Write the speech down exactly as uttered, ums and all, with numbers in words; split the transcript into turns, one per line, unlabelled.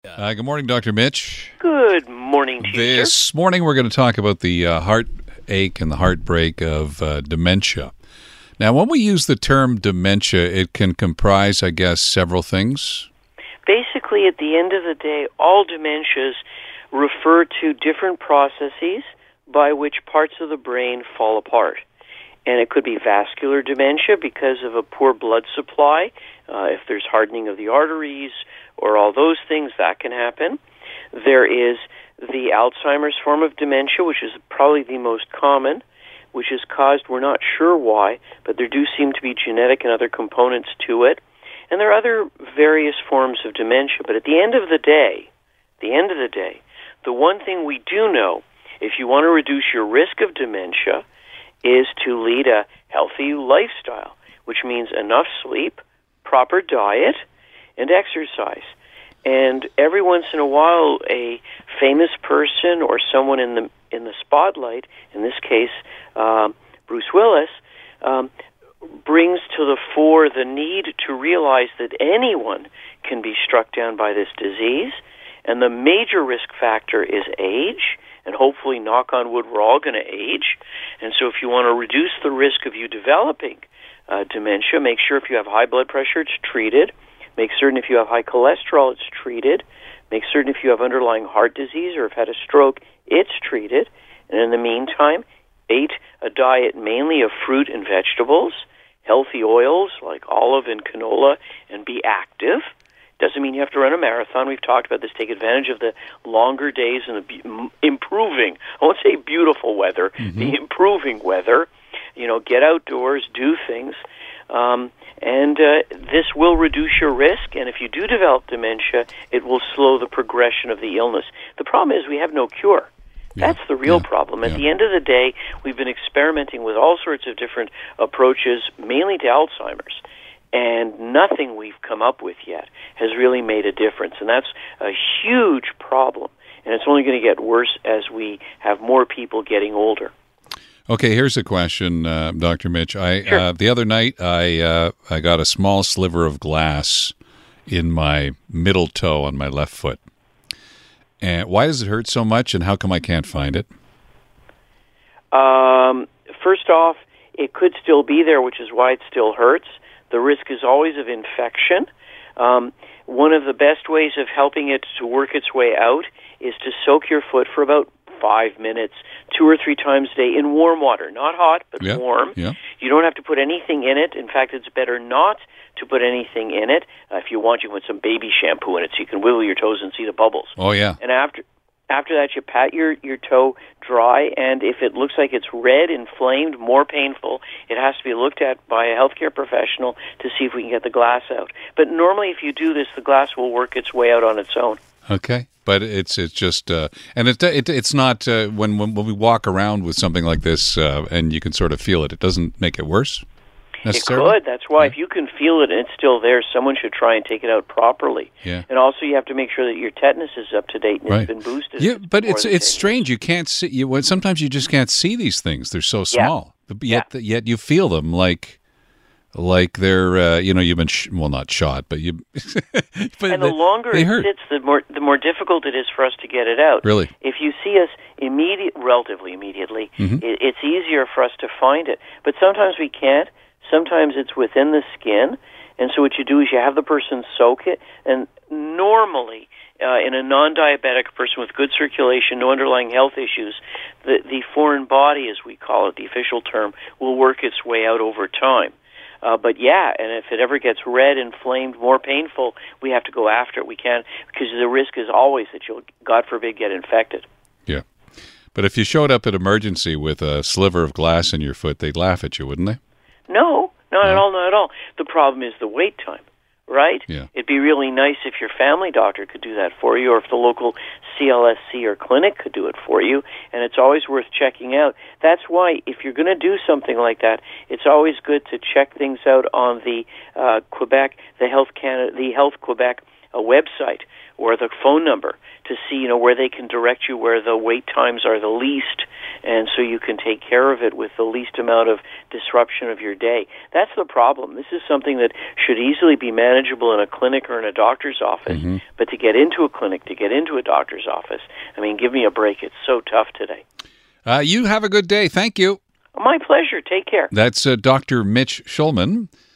Uh, good morning, Doctor Mitch.
Good morning to you,
This
sir.
morning we're going to talk about the uh, heartache and the heartbreak of uh, dementia. Now, when we use the term dementia, it can comprise, I guess, several things.
Basically, at the end of the day, all dementias refer to different processes by which parts of the brain fall apart. And it could be vascular dementia because of a poor blood supply. Uh, if there's hardening of the arteries or all those things, that can happen. There is the Alzheimer's form of dementia, which is probably the most common, which is caused, we're not sure why, but there do seem to be genetic and other components to it. And there are other various forms of dementia. But at the end of the day, the end of the day, the one thing we do know, if you want to reduce your risk of dementia, is to lead a healthy lifestyle, which means enough sleep, proper diet, and exercise. And every once in a while, a famous person or someone in the in the spotlight, in this case, uh, Bruce Willis, um, brings to the fore the need to realize that anyone can be struck down by this disease, and the major risk factor is age. And hopefully, knock on wood, we're all going to age. And so if you want to reduce the risk of you developing uh, dementia, make sure if you have high blood pressure, it's treated. Make certain if you have high cholesterol, it's treated. Make certain if you have underlying heart disease or have had a stroke, it's treated. And in the meantime, eat a diet mainly of fruit and vegetables, healthy oils like olive and canola, and be active. Doesn't mean you have to run a marathon. We've talked about this. Take advantage of the longer days and the be- improving, I won't say beautiful weather, mm-hmm. the improving weather. You know, get outdoors, do things. Um, and uh, this will reduce your risk. And if you do develop dementia, it will slow the progression of the illness. The problem is we have no cure. Yeah. That's the real yeah. problem. At yeah. the end of the day, we've been experimenting with all sorts of different approaches, mainly to Alzheimer's. And nothing we've come up with yet has really made a difference. And that's a huge problem. And it's only going to get worse as we have more people getting older.
Okay, here's a question, uh, Doctor Mitch. I
sure.
uh, the other night, I uh, I got a small sliver of glass in my middle toe on my left foot. And why does it hurt so much, and how come I can't find it?
Um, first off, it could still be there, which is why it still hurts. The risk is always of infection. Um, one of the best ways of helping it to work its way out is to soak your foot for about five minutes, two or three times a day in warm water. Not hot, but
yeah,
warm.
Yeah.
You don't have to put anything in it. In fact, it's better not to put anything in it. Uh, if you want, you can put some baby shampoo in it so you can wiggle your toes and see the bubbles.
Oh, yeah.
And after... After that, you pat your, your toe dry, and if it looks like it's red, inflamed, more painful, it has to be looked at by a healthcare professional to see if we can get the glass out. But normally, if you do this, the glass will work its way out on its own.
Okay, but it's it's just, uh, and it, it it's not, uh, when, when when we walk around with something like this, uh, and you can sort of feel it, it doesn't make it worse?
It could. That's why yeah. if you can feel it and it's still there, someone should try and take it out properly.
Yeah.
And also, you have to make sure that your tetanus is up to date and
right.
it's been boosted.
Yeah, but it's it's
days.
strange. You can't see. You sometimes you just can't see these things. They're so small.
Yeah.
Yet
yeah.
yet you feel them like like they're uh, you know you've been sh- well not shot, but you. but
and the
they,
longer
they
it
hurt.
sits, the more the more difficult it is for us to get it out.
Really.
If you see us immediate, relatively immediately,
mm-hmm.
it, it's easier for us to find it. But sometimes we can't. Sometimes it's within the skin, and so what you do is you have the person soak it, and normally uh, in a non-diabetic person with good circulation, no underlying health issues, the, the foreign body, as we call it, the official term, will work its way out over time. Uh, but yeah, and if it ever gets red, inflamed, more painful, we have to go after it. We can't, because the risk is always that you'll, God forbid, get infected.
Yeah. But if you showed up at emergency with a sliver of glass in your foot, they'd laugh at you, wouldn't they?
No, not
no.
at all, not at all. The problem is the wait time, right?
Yeah.
It'd be really nice if your family doctor could do that for you, or if the local C L S C or clinic could do it for you, and it's always worth checking out. That's why, if you're going to do something like that, it's always good to check things out on the uh, Quebec, the Health Canada, the Health Quebec a website or the phone number to see, you know, where they can direct you where the wait times are the least, and so you can take care of it with the least amount of disruption of your day. That's the problem. This is something that should easily be manageable in a clinic or in a doctor's office, mm-hmm. but to get into a clinic, to get into a doctor's office, I mean, give me a break. It's so tough today.
Uh, you have a good day. Thank you.
My pleasure. Take care.
That's uh, Doctor Mitch Shulman.